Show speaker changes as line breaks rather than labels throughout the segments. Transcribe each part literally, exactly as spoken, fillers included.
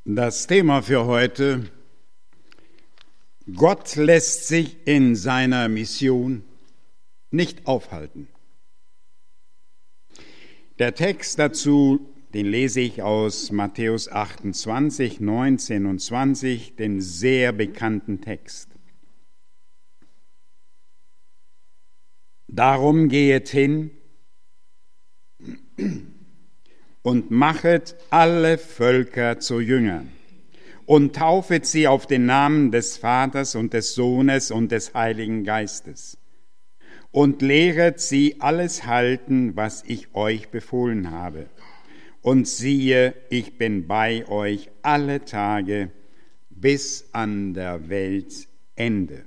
Das Thema für heute: Gott lässt sich in seiner Mission nicht aufhalten. Der Text dazu, den lese ich aus Matthäus achtundzwanzig, neunzehn und zwanzig, den sehr bekannten Text. Darum gehet hin und machet alle Völker zu Jüngern und taufet sie auf den Namen des Vaters und des Sohnes und des Heiligen Geistes und lehret sie alles halten, was ich euch befohlen habe. Und siehe, ich bin bei euch alle Tage bis an der Weltende.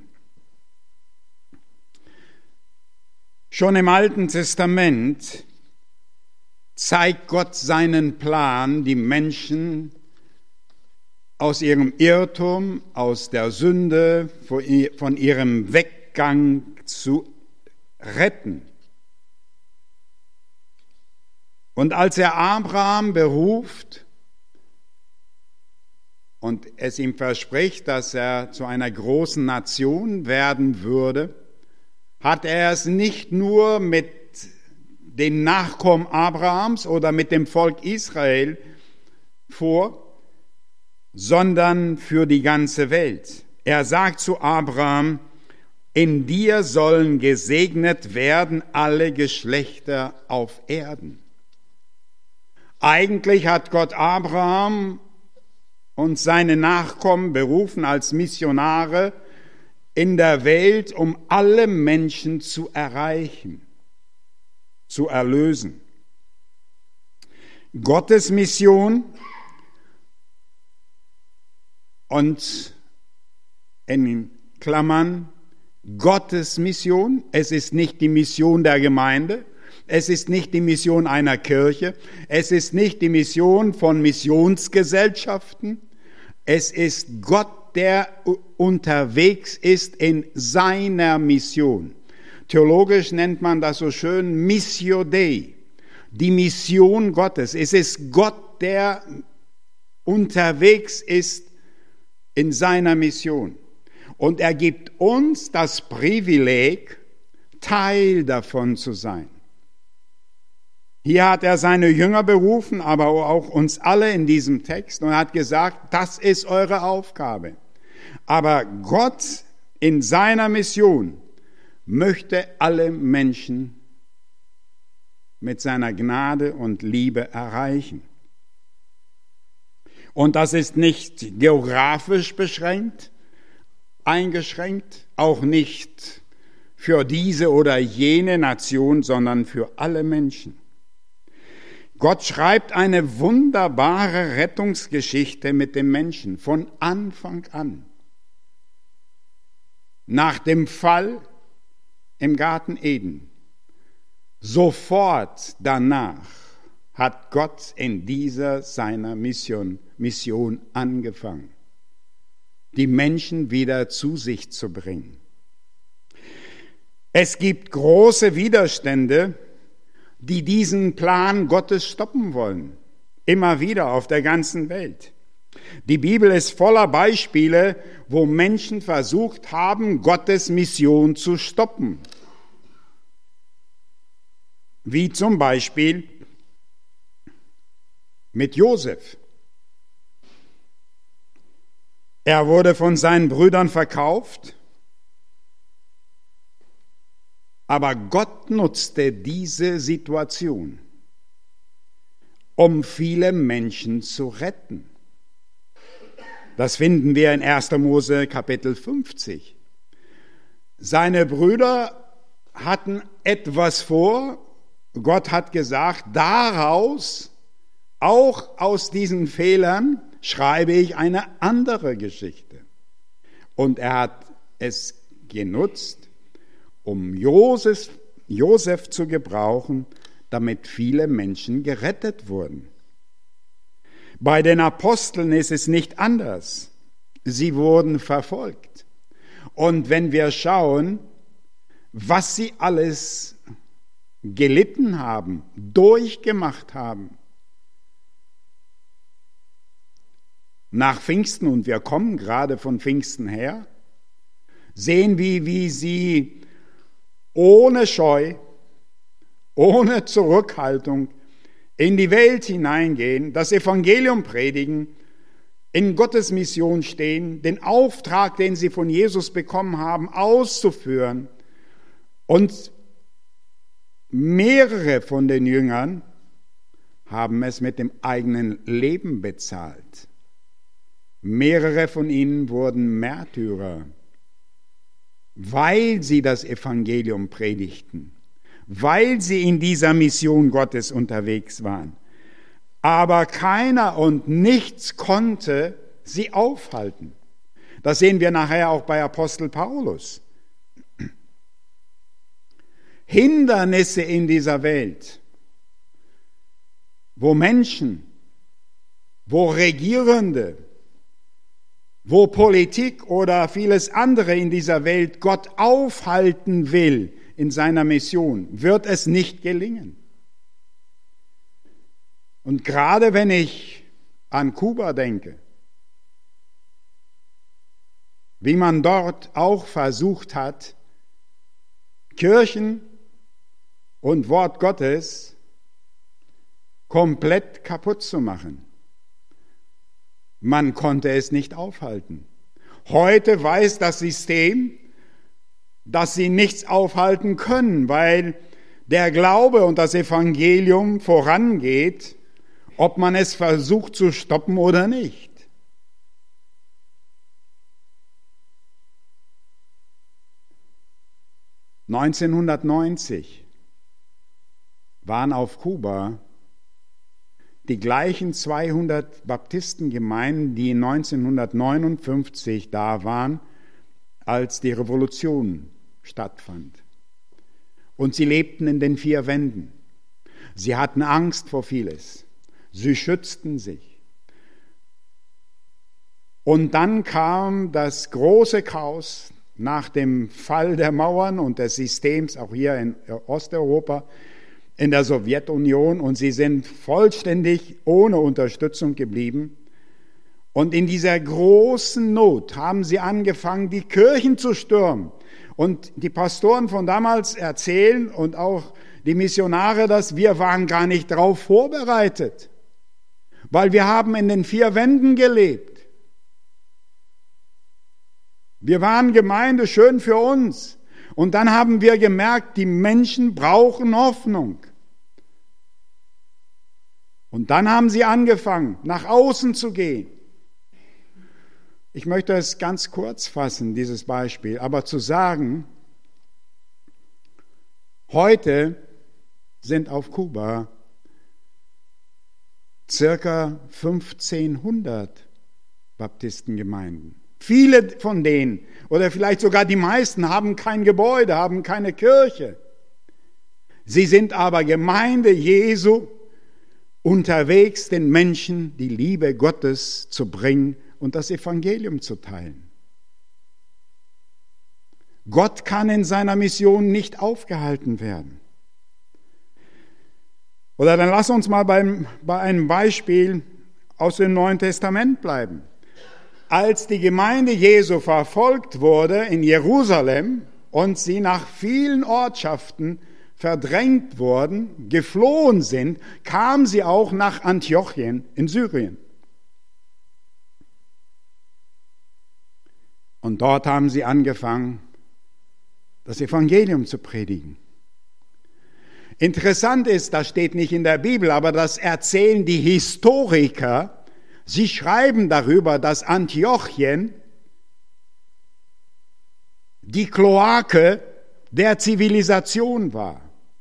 Schon im Alten Testament zeigt Gott seinen Plan, die Menschen aus ihrem Irrtum, aus der Sünde, von ihrem Weggang zu retten. Und als er Abraham beruft und es ihm verspricht, dass er zu einer großen Nation werden würde, hat er es nicht nur mit den Nachkommen Abrahams oder mit dem Volk Israel vor, sondern für die ganze Welt. Er sagt zu Abraham: In dir sollen gesegnet werden alle Geschlechter auf Erden. Eigentlich hat Gott Abraham und seine Nachkommen berufen als Missionare in der Welt, um alle Menschen zu erreichen, zu erlösen. Gottes Mission und in Klammern Gottes Mission. Es ist nicht die Mission der Gemeinde, es ist nicht die Mission einer Kirche, es ist nicht die Mission von Missionsgesellschaften, es ist Gott, der unterwegs ist in seiner Mission. Theologisch nennt man das so schön Missio Dei, die Mission Gottes. Es ist Gott, der unterwegs ist in seiner Mission. Und er gibt uns das Privileg, Teil davon zu sein. Hier hat er seine Jünger berufen, aber auch uns alle in diesem Text, und hat gesagt, das ist eure Aufgabe. Aber Gott in seiner Mission möchte alle Menschen mit seiner Gnade und Liebe erreichen. Und das ist nicht geografisch beschränkt, eingeschränkt, auch nicht für diese oder jene Nation, sondern für alle Menschen. Gott schreibt eine wunderbare Rettungsgeschichte mit dem Menschen von Anfang an. Nach dem Fall im Garten Eden, sofort danach hat Gott in dieser seiner Mission, Mission angefangen, die Menschen wieder zu sich zu bringen. Es gibt große Widerstände, die diesen Plan Gottes stoppen wollen, immer wieder auf der ganzen Welt. Die Bibel ist voller Beispiele, wo Menschen versucht haben, Gottes Mission zu stoppen. Wie zum Beispiel mit Josef. Er wurde von seinen Brüdern verkauft, aber Gott nutzte diese Situation, um viele Menschen zu retten. Das finden wir in erster Mose Kapitel fünfzig. Seine Brüder hatten etwas vor. Gott hat gesagt, daraus, auch aus diesen Fehlern, schreibe ich eine andere Geschichte. Und er hat es genutzt, um Josef, Josef zu gebrauchen, damit viele Menschen gerettet wurden. Bei den Aposteln ist es nicht anders. Sie wurden verfolgt. Und wenn wir schauen, was sie alles gelitten haben, durchgemacht haben, nach Pfingsten, und wir kommen gerade von Pfingsten her, sehen wir, wie sie ohne Scheu, ohne Zurückhaltung in die Welt hineingehen, das Evangelium predigen, in Gottes Mission stehen, den Auftrag, den sie von Jesus bekommen haben, auszuführen. Und mehrere von den Jüngern haben es mit dem eigenen Leben bezahlt. Mehrere von ihnen wurden Märtyrer, weil sie das Evangelium predigten, weil sie in dieser Mission Gottes unterwegs waren. Aber keiner und nichts konnte sie aufhalten. Das sehen wir nachher auch bei Apostel Paulus. Hindernisse in dieser Welt, wo Menschen, wo Regierende, wo Politik oder vieles andere in dieser Welt Gott aufhalten will in seiner Mission, wird es nicht gelingen. Und gerade wenn ich an Kuba denke, wie man dort auch versucht hat, Kirchen und Wort Gottes komplett kaputt zu machen. Man konnte es nicht aufhalten. Heute weiß das System, dass sie nichts aufhalten können, weil der Glaube und das Evangelium vorangeht, ob man es versucht zu stoppen oder nicht. neunzehnhundertneunzig waren auf Kuba die gleichen zweihundert Baptistengemeinden, die neunzehnhundertneunundfünfzig da waren, als die Revolution stattfand. Und sie lebten in den vier Wänden. Sie hatten Angst vor vieles. Sie schützten sich. Und dann kam das große Chaos nach dem Fall der Mauern und des Systems, auch hier in Osteuropa, in der Sowjetunion, und sie sind vollständig ohne Unterstützung geblieben. Und in dieser großen Not haben sie angefangen, die Kirchen zu stürmen. Und die Pastoren von damals erzählen und auch die Missionare, dass wir waren gar nicht darauf vorbereitet, weil wir haben in den vier Wänden gelebt. Wir waren Gemeinde, schön für uns. Und dann haben wir gemerkt, die Menschen brauchen Hoffnung. Und dann haben sie angefangen, nach außen zu gehen. Ich möchte es ganz kurz fassen, dieses Beispiel, aber zu sagen, heute sind auf Kuba circa fünfzehnhundert Baptistengemeinden. Viele von denen, oder vielleicht sogar die meisten, haben kein Gebäude, haben keine Kirche. Sie sind aber Gemeinde Jesu, unterwegs den Menschen die Liebe Gottes zu bringen und das Evangelium zu teilen. Gott kann in seiner Mission nicht aufgehalten werden. Oder dann lass uns mal beim, bei einem Beispiel aus dem Neuen Testament bleiben. Als die Gemeinde Jesu verfolgt wurde in Jerusalem und sie nach vielen Ortschaften verdrängt wurden, geflohen sind, kam sie auch nach Antiochien in Syrien. Und dort haben sie angefangen, das Evangelium zu predigen. Interessant ist, das steht nicht in der Bibel, aber das erzählen die Historiker. Sie schreiben darüber, dass Antiochien die Kloake der Zivilisation war.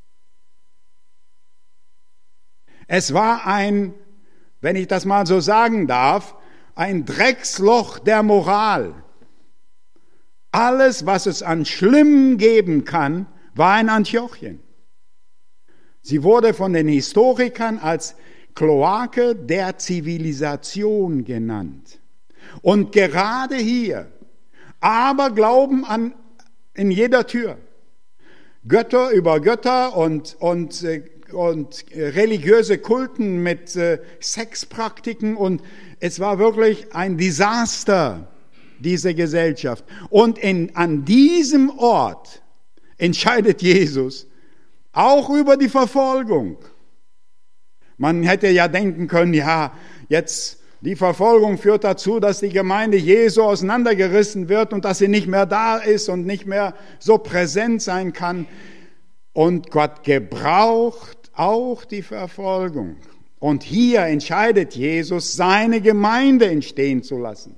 Es war ein, wenn ich das mal so sagen darf, ein Drecksloch der Moral. Alles, was es an Schlimmem geben kann, war in Antiochien. Sie wurde von den Historikern als Kloake der Zivilisation genannt. Und gerade hier, Aberglauben an, in jeder Tür. Götter über Götter und, und äh, und religiöse Kulten mit äh, Sexpraktiken und es war wirklich ein Desaster, diese Gesellschaft. Und in, an diesem Ort entscheidet Jesus auch über die Verfolgung. Man hätte ja denken können, ja, jetzt die Verfolgung führt dazu, dass die Gemeinde Jesu auseinandergerissen wird und dass sie nicht mehr da ist und nicht mehr so präsent sein kann. Und Gott gebraucht auch die Verfolgung. Und hier entscheidet Jesus, seine Gemeinde entstehen zu lassen.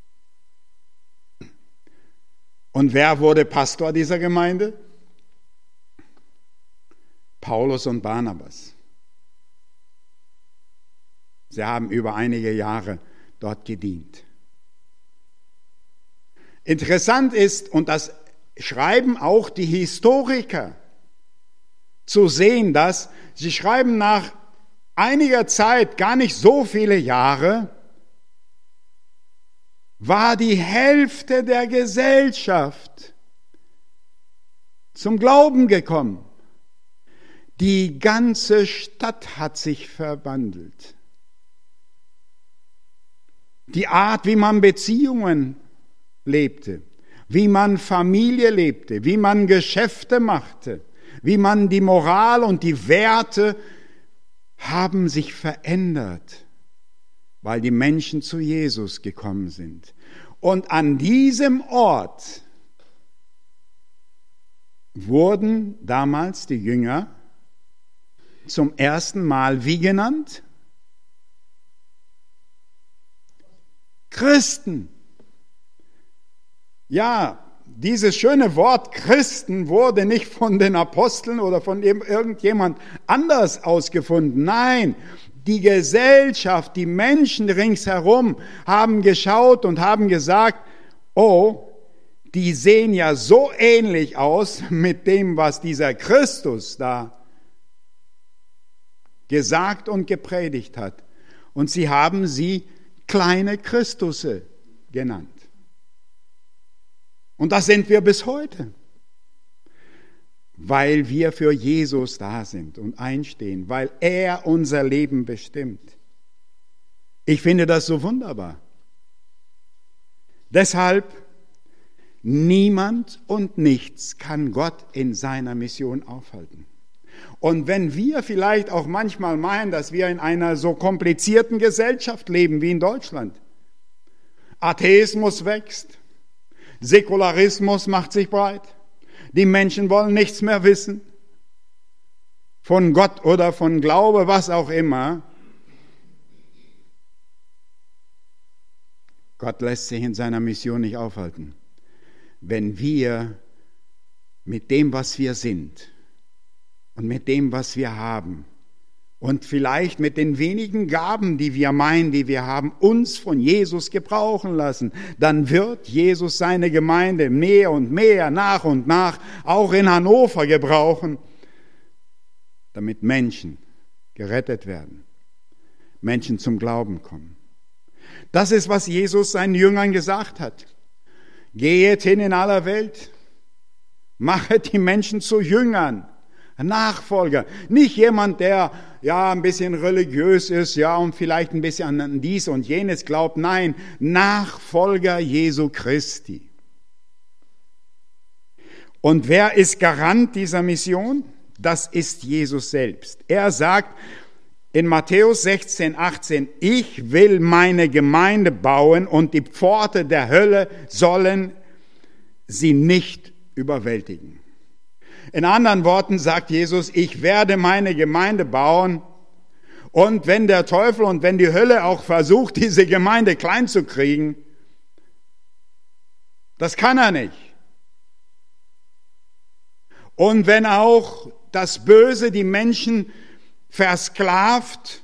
Und wer wurde Pastor dieser Gemeinde? Paulus und Barnabas. Sie haben über einige Jahre dort gedient. Interessant ist, und das schreiben auch die Historiker, zu sehen, dass sie schreiben nach einiger Zeit, gar nicht so viele Jahre, war die Hälfte der Gesellschaft zum Glauben gekommen. Die ganze Stadt hat sich verwandelt. Die Art, wie man Beziehungen lebte, wie man Familie lebte, wie man Geschäfte machte, wie man die Moral und die Werte haben sich verändert, weil die Menschen zu Jesus gekommen sind. Und an diesem Ort wurden damals die Jünger zum ersten Mal wie genannt? Christen. Ja, dieses schöne Wort Christen wurde nicht von den Aposteln oder von irgendjemand anders ausgefunden. Nein, die Gesellschaft, die Menschen ringsherum haben geschaut und haben gesagt, oh, die sehen ja so ähnlich aus mit dem, was dieser Christus da gesagt und gepredigt hat. Und sie haben sie kleine Christusse genannt. Und das sind wir bis heute, weil wir für Jesus da sind und einstehen, weil er unser Leben bestimmt. Ich finde das so wunderbar. Deshalb, niemand und nichts kann Gott in seiner Mission aufhalten. Und wenn wir vielleicht auch manchmal meinen, dass wir in einer so komplizierten Gesellschaft leben wie in Deutschland, Atheismus wächst, Säkularismus macht sich breit, die Menschen wollen nichts mehr wissen, von Gott oder von Glaube, was auch immer. Gott lässt sich in seiner Mission nicht aufhalten. Wenn wir mit dem, was wir sind, und mit dem, was wir haben und vielleicht mit den wenigen Gaben, die wir meinen, die wir haben, uns von Jesus gebrauchen lassen, dann wird Jesus seine Gemeinde mehr und mehr, nach und nach, auch in Hannover gebrauchen, damit Menschen gerettet werden, Menschen zum Glauben kommen. Das ist, was Jesus seinen Jüngern gesagt hat. Geht hin in aller Welt, machet die Menschen zu Jüngern, Nachfolger, nicht jemand, der ja ein bisschen religiös ist, ja und vielleicht ein bisschen an dies und jenes glaubt. Nein, Nachfolger Jesu Christi. Und wer ist Garant dieser Mission? Das ist Jesus selbst. Er sagt in Matthäus sechzehn, achtzehn, ich will meine Gemeinde bauen und die Pforte der Hölle sollen sie nicht überwältigen. In anderen Worten sagt Jesus, ich werde meine Gemeinde bauen und wenn der Teufel und wenn die Hölle auch versucht, diese Gemeinde klein zu kriegen, das kann er nicht. Und wenn auch das Böse die Menschen versklavt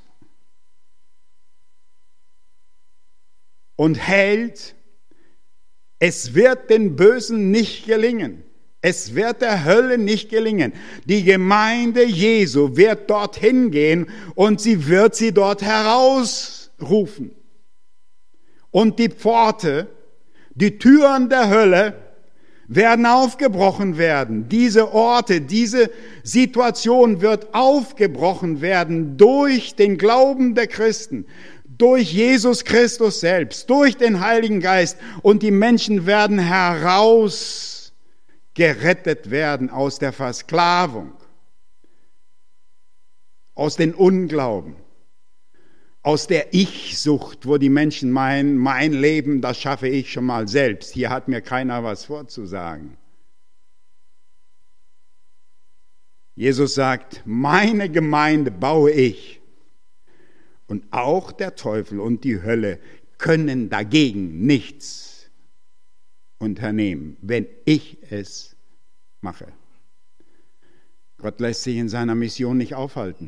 und hält, es wird den Bösen nicht gelingen. Es wird der Hölle nicht gelingen. Die Gemeinde Jesu wird dorthin gehen und sie wird sie dort herausrufen. Und die Pforte, die Türen der Hölle werden aufgebrochen werden. Diese Orte, diese Situation wird aufgebrochen werden durch den Glauben der Christen, durch Jesus Christus selbst, durch den Heiligen Geist. Und die Menschen werden heraus gerettet werden aus der Versklavung, aus dem Unglauben, aus der Ich-Sucht, wo die Menschen meinen, mein Leben, das schaffe ich schon mal selbst. Hier hat mir keiner was vorzusagen. Jesus sagt, meine Gemeinde baue ich. Und auch der Teufel und die Hölle können dagegen nichts unternehmen, wenn ich es mache. Gott lässt sich in seiner Mission nicht aufhalten.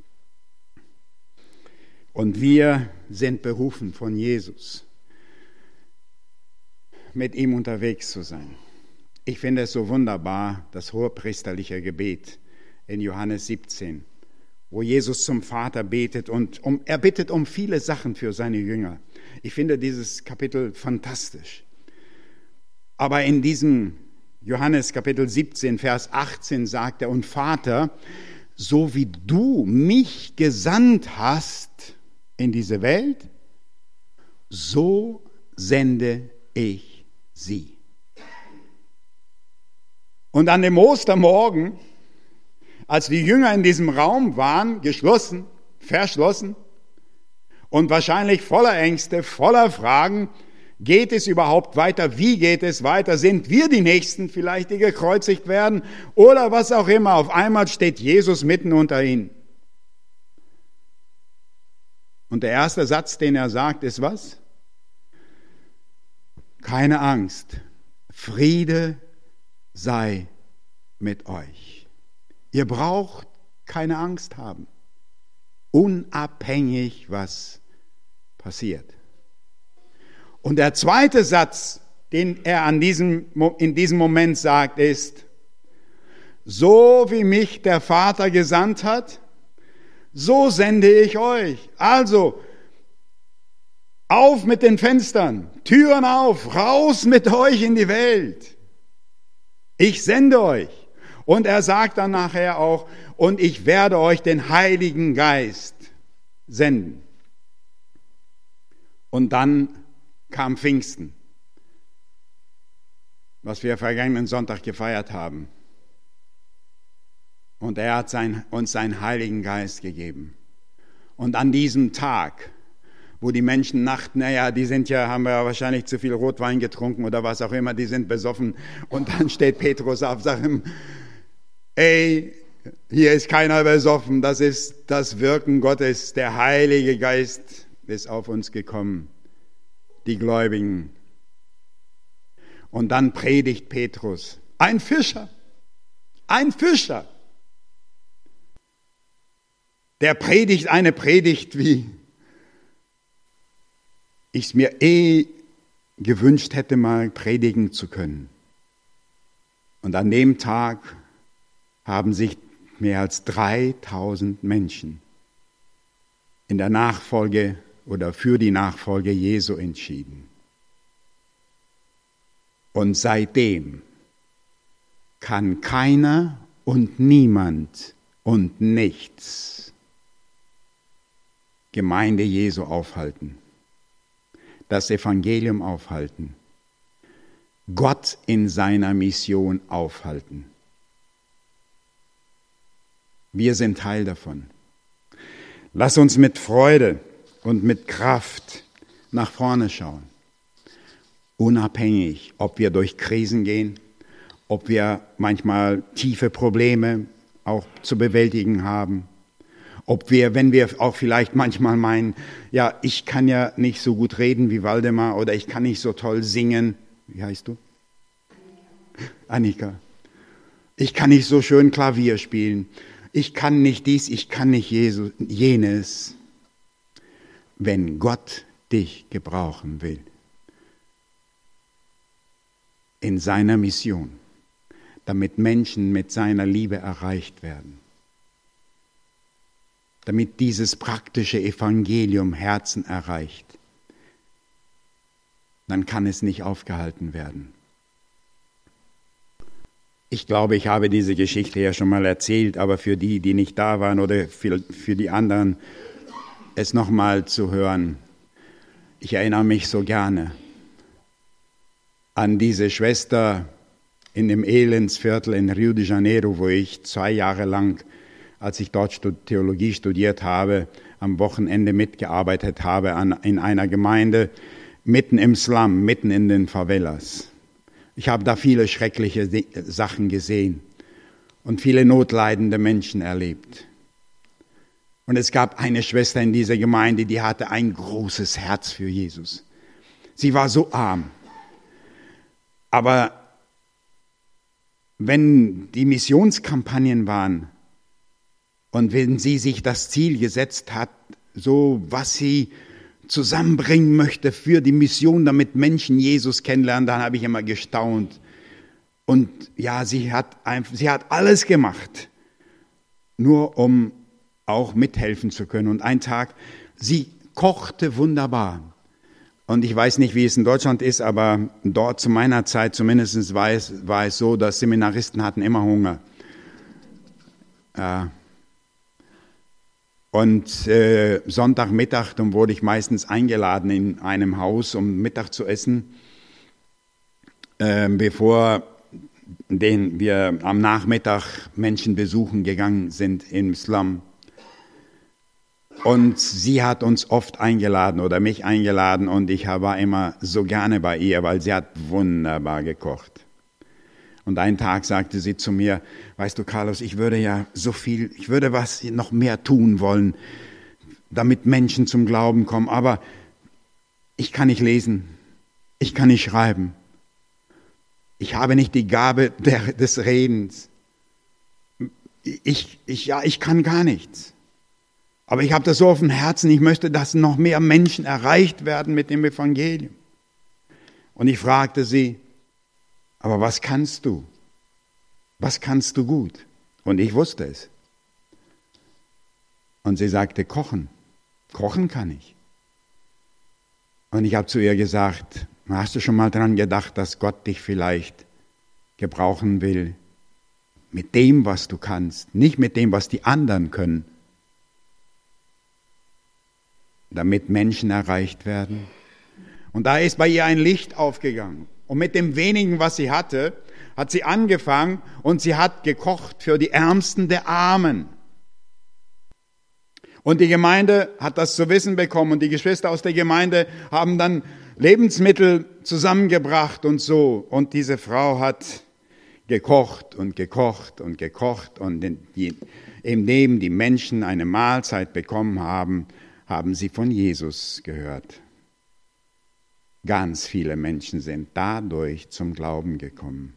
Und wir sind berufen von Jesus, mit ihm unterwegs zu sein. Ich finde es so wunderbar, das hohepriesterliche Gebet in Johannes siebzehn, wo Jesus zum Vater betet und um, er bittet um viele Sachen für seine Jünger. Ich finde dieses Kapitel fantastisch. Aber in diesem Johannes Kapitel siebzehn, Vers achtzehn sagt er, und Vater, so wie du mich gesandt hast in diese Welt, so sende ich sie. Und an dem Ostermorgen, als die Jünger in diesem Raum waren, geschlossen, verschlossen und wahrscheinlich voller Ängste, voller Fragen, geht es überhaupt weiter? Wie geht es weiter? Sind wir die Nächsten vielleicht, die gekreuzigt werden? Oder was auch immer. Auf einmal steht Jesus mitten unter ihnen. Und der erste Satz, den er sagt, ist was? Keine Angst. Friede sei mit euch. Ihr braucht keine Angst haben. Unabhängig, was passiert. Und der zweite Satz, den er an diesem, in diesem Moment sagt, ist, so wie mich der Vater gesandt hat, so sende ich euch. Also, auf mit den Fenstern, Türen auf, raus mit euch in die Welt. Ich sende euch. Und er sagt dann nachher auch, und ich werde euch den Heiligen Geist senden. Und dann kam Pfingsten, was wir vergangenen Sonntag gefeiert haben. Und er hat sein, uns seinen Heiligen Geist gegeben. Und an diesem Tag, wo die Menschen dachten, naja, die sind ja, haben ja wahrscheinlich zu viel Rotwein getrunken oder was auch immer, die sind besoffen. Und dann steht Petrus auf und sagt, ey, hier ist keiner besoffen, das ist das Wirken Gottes, der Heilige Geist ist auf uns gekommen, die Gläubigen. Und dann predigt Petrus, ein Fischer, ein Fischer, der predigt eine Predigt, wie ich es mir eh gewünscht hätte, mal predigen zu können. Und an dem Tag haben sich mehr als dreitausend Menschen in der Nachfolge oder für die Nachfolge Jesu entschieden. Und seitdem kann keiner und niemand und nichts Gemeinde Jesu aufhalten, das Evangelium aufhalten, Gott in seiner Mission aufhalten. Wir sind Teil davon. Lass uns mit Freude und mit Kraft nach vorne schauen. Unabhängig, ob wir durch Krisen gehen, ob wir manchmal tiefe Probleme auch zu bewältigen haben, ob wir, wenn wir auch vielleicht manchmal meinen, ja, ich kann ja nicht so gut reden wie Waldemar oder ich kann nicht so toll singen. Wie heißt du? Annika. Ich kann nicht so schön Klavier spielen. Ich kann nicht dies, ich kann nicht jenes. Wenn Gott dich gebrauchen will, in seiner Mission, damit Menschen mit seiner Liebe erreicht werden, damit dieses praktische Evangelium Herzen erreicht, dann kann es nicht aufgehalten werden. Ich glaube, ich habe diese Geschichte ja schon mal erzählt, aber für die, die nicht da waren oder für, für die anderen, es nochmal zu hören. Ich erinnere mich so gerne an diese Schwester in dem Elendsviertel in Rio de Janeiro, wo ich zwei Jahre lang, als ich dort Theologie studiert habe, am Wochenende mitgearbeitet habe an, in einer Gemeinde mitten im Slum, mitten in den Favelas. Ich habe da viele schreckliche Sachen gesehen und viele notleidende Menschen erlebt. Und es gab eine Schwester in dieser Gemeinde, die hatte ein großes Herz für Jesus. Sie war so arm. Aber wenn die Missionskampagnen waren und wenn sie sich das Ziel gesetzt hat, so was sie zusammenbringen möchte für die Mission, damit Menschen Jesus kennenlernen, dann habe ich immer gestaunt. Und ja, sie hat, einfach, sie hat alles gemacht, nur um auch mithelfen zu können. Und ein Tag, sie kochte wunderbar. Und ich weiß nicht, wie es in Deutschland ist, aber dort zu meiner Zeit zumindest war es, war es so, dass Seminaristen hatten immer Hunger. Äh, Und äh, Sonntagmittag, dann wurde ich meistens eingeladen in einem Haus, um Mittag zu essen, äh, bevor den wir am Nachmittag Menschen besuchen gegangen sind im Slum. Und sie hat uns oft eingeladen oder mich eingeladen und ich war immer so gerne bei ihr, weil sie hat wunderbar gekocht. Und einen Tag sagte sie zu mir, weißt du, Carlos, ich würde ja so viel, ich würde was noch mehr tun wollen, damit Menschen zum Glauben kommen, aber ich kann nicht lesen, ich kann nicht schreiben, ich habe nicht die Gabe der, des Redens, ich, ich, ja, ich kann gar nichts. Aber ich habe das so auf dem Herzen, ich möchte, dass noch mehr Menschen erreicht werden mit dem Evangelium. Und ich fragte sie, aber was kannst du? Was kannst du gut? Und ich wusste es. Und sie sagte, kochen. Kochen kann ich. Und ich habe zu ihr gesagt, hast du schon mal daran gedacht, dass Gott dich vielleicht gebrauchen will mit dem, was du kannst, nicht mit dem, was die anderen können, damit Menschen erreicht werden? Und da ist bei ihr ein Licht aufgegangen. Und mit dem wenigen, was sie hatte, hat sie angefangen und sie hat gekocht für die Ärmsten der Armen. Und die Gemeinde hat das zu wissen bekommen und die Geschwister aus der Gemeinde haben dann Lebensmittel zusammengebracht und so. Und diese Frau hat gekocht und gekocht und gekocht und indem die Menschen eine Mahlzeit bekommen haben, haben sie von Jesus gehört. Ganz viele Menschen sind dadurch zum Glauben gekommen.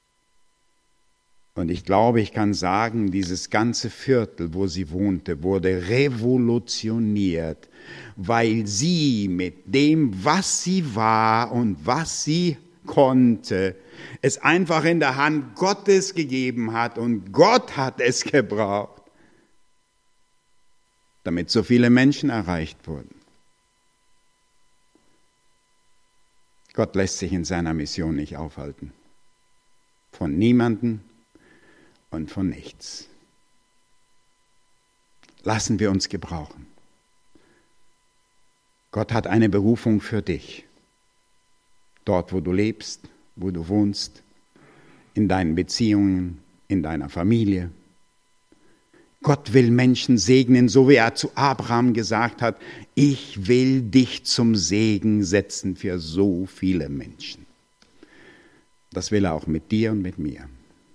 Und ich glaube, ich kann sagen, dieses ganze Viertel, wo sie wohnte, wurde revolutioniert, weil sie mit dem, was sie war und was sie konnte, es einfach in der Hand Gottes gegeben hat und Gott hat es gebraucht, damit so viele Menschen erreicht wurden. Gott lässt sich in seiner Mission nicht aufhalten. Von niemandem und von nichts. Lassen wir uns gebrauchen. Gott hat eine Berufung für dich. Dort, wo du lebst, wo du wohnst, in deinen Beziehungen, in deiner Familie. Gott will Menschen segnen, so wie er zu Abraham gesagt hat, ich will dich zum Segen setzen für so viele Menschen. Das will er auch mit dir und mit mir.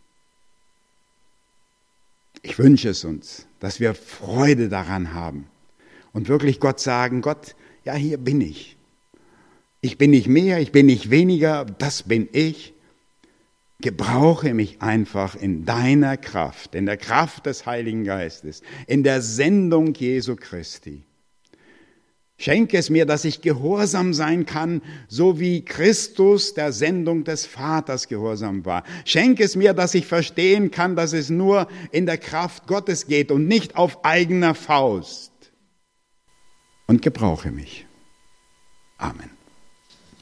Ich wünsche es uns, dass wir Freude daran haben und wirklich Gott sagen, Gott, ja, hier bin ich. Ich bin nicht mehr, ich bin nicht weniger, das bin ich. Gebrauche mich einfach in deiner Kraft, in der Kraft des Heiligen Geistes, in der Sendung Jesu Christi. Schenke es mir, dass ich gehorsam sein kann, so wie Christus der Sendung des Vaters gehorsam war. Schenke es mir, dass ich verstehen kann, dass es nur in der Kraft Gottes geht und nicht auf eigener Faust. Und gebrauche mich. Amen.